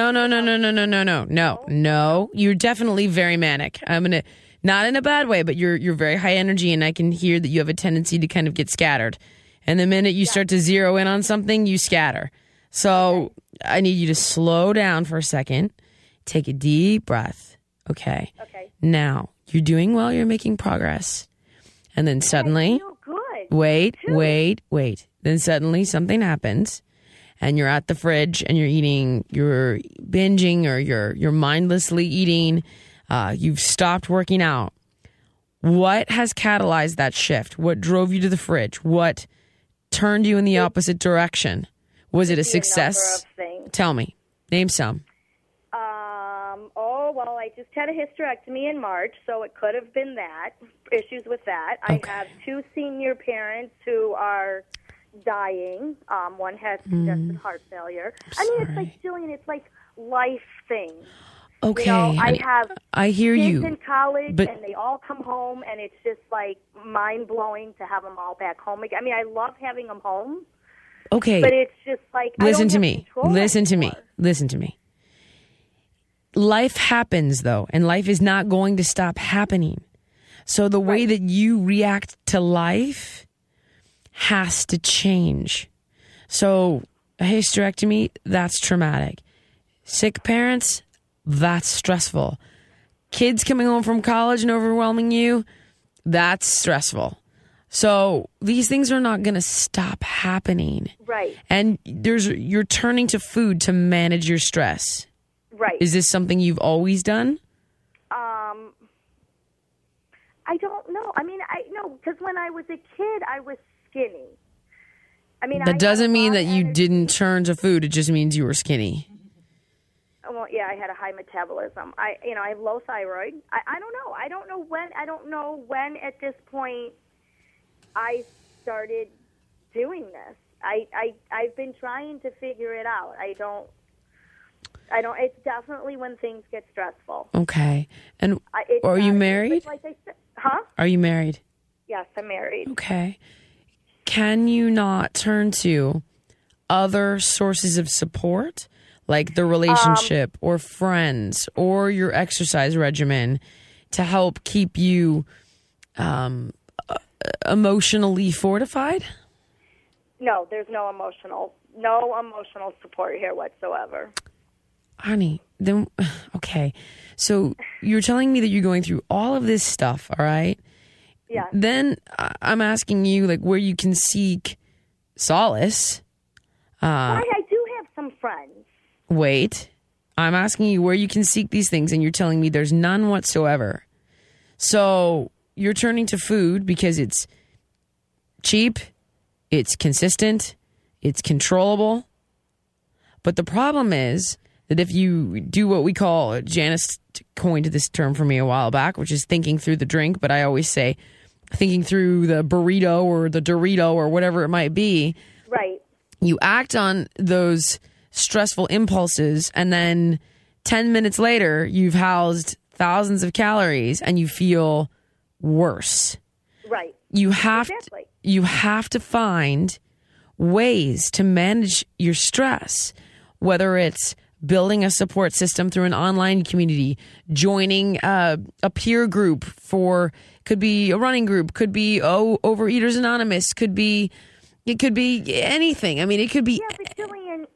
[SPEAKER 3] You're definitely very manic. I'm gonna, not in a bad way, but you're very high energy, and I can hear that you have a tendency to kind of get scattered. And the minute you start to zero in on something, you scatter. So I need you to slow down for a second, take a deep breath, Okay.
[SPEAKER 5] Okay.
[SPEAKER 3] Now, you're doing well, you're making progress. And then suddenly,
[SPEAKER 5] I feel good.
[SPEAKER 3] wait. Then suddenly something happens and you're at the fridge and you're eating, you're binging or you're mindlessly eating. You've stopped working out. What has catalyzed that shift? What drove you to the fridge? What turned you in the opposite direction? Was it a success?
[SPEAKER 5] Number of things.
[SPEAKER 3] Tell me. Name some.
[SPEAKER 5] Well, I just had a hysterectomy in March, so it could have been that, issues with that.
[SPEAKER 3] Okay.
[SPEAKER 5] I have 2 senior parents who are dying. One has congestive heart failure. It's like, Jillian, it's like life things.
[SPEAKER 3] Okay.
[SPEAKER 5] I
[SPEAKER 3] hear
[SPEAKER 5] kids
[SPEAKER 3] you.
[SPEAKER 5] in college,
[SPEAKER 3] but-
[SPEAKER 5] and they all come home, and it's just like mind-blowing to have them all back home again. I love having them home,
[SPEAKER 3] Okay.
[SPEAKER 5] but it's just like
[SPEAKER 3] Listen
[SPEAKER 5] I
[SPEAKER 3] to
[SPEAKER 5] don't
[SPEAKER 3] me.
[SPEAKER 5] have control
[SPEAKER 3] Listen to me.
[SPEAKER 5] anymore.
[SPEAKER 3] Listen to me. Life happens, though, and life is not going to stop happening. So the way that you react to life has to change. So a hysterectomy, that's traumatic. Sick parents, that's stressful. Kids coming home from college and overwhelming you, that's stressful. So these things are not going to stop happening.
[SPEAKER 5] Right.
[SPEAKER 3] And you're turning to food to manage your stress.
[SPEAKER 5] Right.
[SPEAKER 3] Is this something you've always done?
[SPEAKER 5] I don't know. Because when I was a kid, I was skinny.
[SPEAKER 3] That doesn't mean that you
[SPEAKER 5] did.
[SPEAKER 3] didn't turn to food. It just means you were skinny.
[SPEAKER 5] Well, yeah, I had a high metabolism. I have low thyroid. I don't know. I don't know when at this point I started doing this. I've been trying to figure it out. I don't. It's definitely when things get stressful.
[SPEAKER 3] Okay. And are you married?
[SPEAKER 5] Like I said, huh?
[SPEAKER 3] Are you married?
[SPEAKER 5] Yes, I'm married.
[SPEAKER 3] Okay. Can you not turn to other sources of support, like the relationship or friends or your exercise regimen, to help keep you emotionally fortified?
[SPEAKER 5] No, there's no emotional support here whatsoever.
[SPEAKER 3] Honey, then, okay. So you're telling me that you're going through all of this stuff, all right?
[SPEAKER 5] Yeah.
[SPEAKER 3] Then I'm asking you, like, where you can seek solace.
[SPEAKER 5] I do have some friends.
[SPEAKER 3] Wait. I'm asking you where you can seek these things, and you're telling me there's none whatsoever. So you're turning to food because it's cheap, it's consistent, it's controllable. But the problem is that if you do what we call, Janice coined this term for me a while back, which is thinking through the drink, but I always say thinking through the burrito or the Dorito or whatever it might be.
[SPEAKER 5] Right.
[SPEAKER 3] You act on those stressful impulses, and then 10 minutes later, you've housed thousands of calories and you feel worse.
[SPEAKER 5] Right.
[SPEAKER 3] You have
[SPEAKER 5] Exactly.
[SPEAKER 3] you have to find ways to manage your stress, whether it's building a support system through an online community, joining a peer group could be a running group, could be Overeaters Anonymous, it could be anything. I mean, it could be.
[SPEAKER 5] Yeah, but Jillian,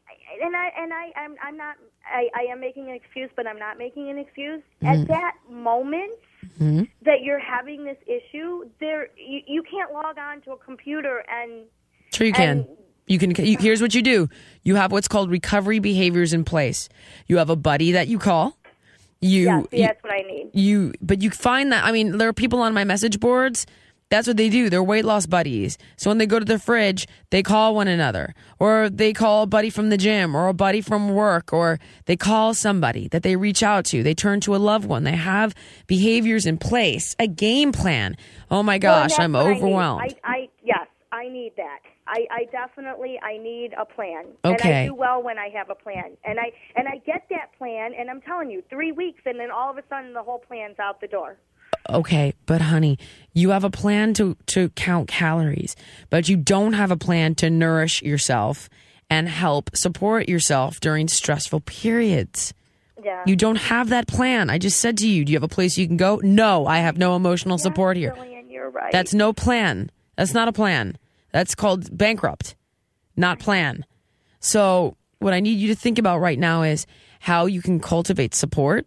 [SPEAKER 5] I'm not. I am making an excuse, but I'm not making an excuse.
[SPEAKER 3] Mm-hmm.
[SPEAKER 5] At that moment that you're having this issue, you can't log on to a computer and.
[SPEAKER 3] Sure, you can. Here's what you do. You have what's called recovery behaviors in place. You have a buddy that you call.
[SPEAKER 5] That's what I need.
[SPEAKER 3] But you find that, I mean, there are people on my message boards. That's what they do. They're weight loss buddies. So when they go to the fridge, they call one another, or they call a buddy from the gym, or a buddy from work, or they call somebody that they reach out to. They turn to a loved one. They have behaviors in place, a game plan. Oh my gosh, I'm overwhelmed.
[SPEAKER 5] I need that. I definitely need a plan.
[SPEAKER 3] Okay.
[SPEAKER 5] And I do well when I have a plan. And I get that plan, and I'm telling you, 3 weeks, and then all of a sudden the whole plan's out the door.
[SPEAKER 3] Okay, but honey, you have a plan to count calories, but you don't have a plan to nourish yourself and help support yourself during stressful periods.
[SPEAKER 5] Yeah.
[SPEAKER 3] You don't have that plan. I just said to you, do you have a place you can go? No, I have no emotional support here.
[SPEAKER 5] Jillian, you're right.
[SPEAKER 3] That's no plan. That's not a plan. That's called bankrupt, not plan. So what I need you to think about right now is how you can cultivate support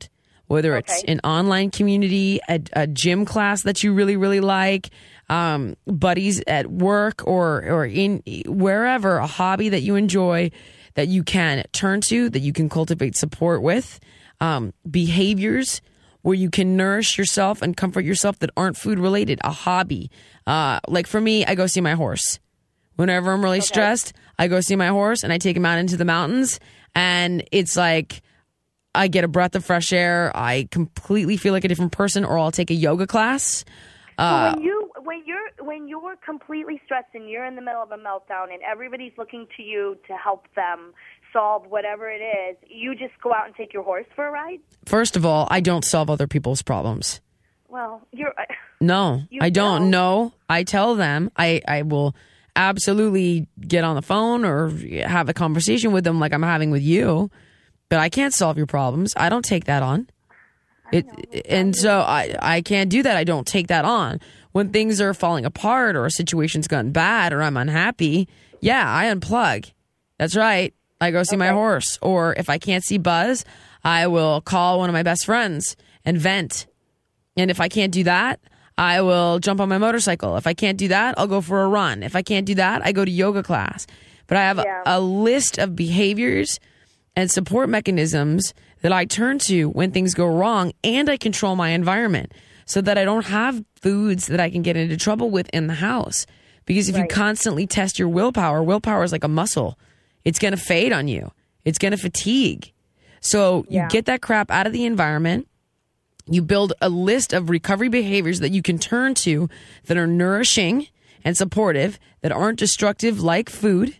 [SPEAKER 3] whether it's an online community, a gym class that you really, really like, buddies at work or in wherever, a hobby that you enjoy that you can turn to, that you can cultivate support with, behaviors where you can nourish yourself and comfort yourself that aren't food related, a hobby. Like for me, I go see my horse. Whenever I'm really stressed, I go see my horse and I take him out into the mountains, and it's like I get a breath of fresh air. I completely feel like a different person, or I'll take a yoga class.
[SPEAKER 5] So when you're completely stressed and you're in the middle of a meltdown and everybody's looking to you to help them solve whatever it is, you just go out and take your horse for a ride?
[SPEAKER 3] First of all, I don't solve other people's problems.
[SPEAKER 5] Well,
[SPEAKER 3] No, I don't. No, I tell them I will absolutely get on the phone or have a conversation with them like I'm having with you, but I can't solve your problems. I don't take that on. And so I can't do that. I don't take that on. When things are falling apart or a situation's gone bad or I'm unhappy, yeah, I unplug. That's right. I go see my horse. Or if I can't see Buzz, I will call one of my best friends and vent. And if I can't do that, I will jump on my motorcycle. If I can't do that, I'll go for a run. If I can't do that, I go to yoga class. But I have a list of behaviors and support mechanisms that I turn to when things go wrong, and I control my environment so that I don't have foods that I can get into trouble with in the house. Because if you constantly test your willpower is like a muscle. It's going to fade on you. It's going to fatigue. So you get that crap out of the environment. You build a list of recovery behaviors that you can turn to that are nourishing and supportive, that aren't destructive like food.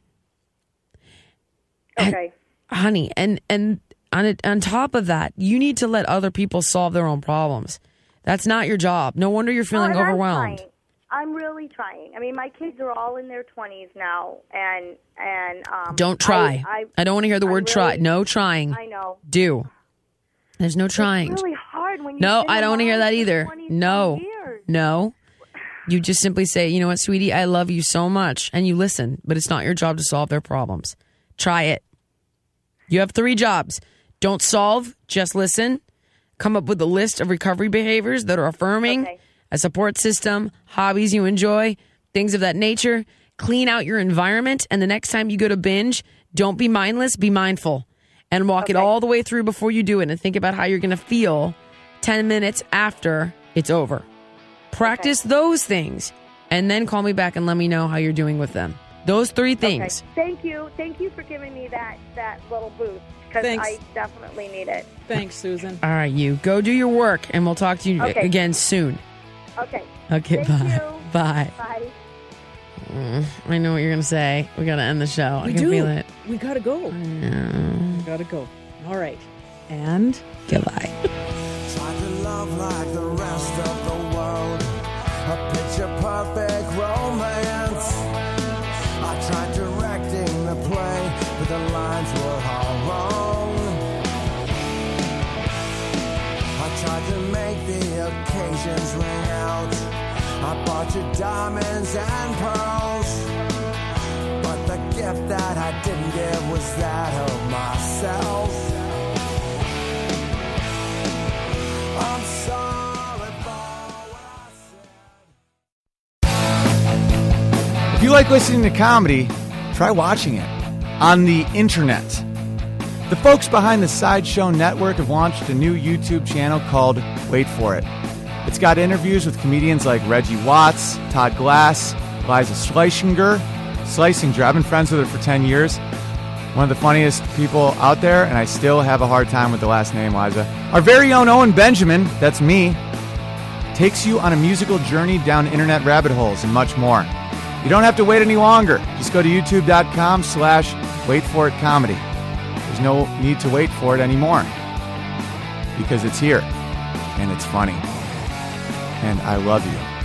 [SPEAKER 5] Okay.
[SPEAKER 3] And, honey, and on top of that, you need to let other people solve their own problems. That's not your job. No wonder you're feeling overwhelmed.
[SPEAKER 5] I'm really trying. I mean, my kids are all in their 20s now, and
[SPEAKER 3] don't try. I don't want to hear the word try. No trying.
[SPEAKER 5] I know.
[SPEAKER 3] Do. There's no trying.
[SPEAKER 5] It's really hard when you.
[SPEAKER 3] No, I don't want to hear that either. No. You just simply say, you know what, sweetie, I love you so much, and you listen, but it's not your job to solve their problems. Try it. You have 3 jobs. Don't solve, just listen. Come up with a list of recovery behaviors that are affirming, a support system, hobbies you enjoy, things of that nature. Clean out your environment, and the next time you go to binge, don't be mindless, be mindful. And walk it all the way through before you do it, and think about how you're going to feel 10 minutes after it's over. Practice those things, and then call me back and let me know how you're doing with them. Those 3 things.
[SPEAKER 5] Thank you. Thank you for giving me that little boost, because I definitely need it.
[SPEAKER 2] Thanks, Susan.
[SPEAKER 3] All right, you. Go do your work, and we'll talk to you again soon.
[SPEAKER 5] Okay.
[SPEAKER 3] Okay,
[SPEAKER 5] Thank
[SPEAKER 3] bye.
[SPEAKER 5] you.
[SPEAKER 3] Bye.
[SPEAKER 5] Bye.
[SPEAKER 3] I know what you're going to say. We got to end the show. I can feel it.
[SPEAKER 2] We got to go. We got to go. All right. And
[SPEAKER 3] goodbye.
[SPEAKER 4] Try to love like the rest of the world, a picture perfect romance. I tried directing the play, but the lines were all wrong. I tried to make the occasions ring out. I bought you diamonds and pearls, but the gift that I didn't give was that of myself. I'm sorry for what I said.
[SPEAKER 6] If you like listening to comedy, try watching it on the internet. The folks behind the Sideshow Network have launched a new YouTube channel called Wait For It. It's got interviews with comedians like Reggie Watts, Todd Glass, Liza Schlesinger. I've been friends with her for 10 years. One of the funniest people out there, and I still have a hard time with the last name, Liza. Our very own Owen Benjamin, that's me, takes you on a musical journey down internet rabbit holes and much more. You don't have to wait any longer. Just go to youtube.com/waitforitcomedy. There's no need to wait for it anymore because it's here and it's funny. And I love you.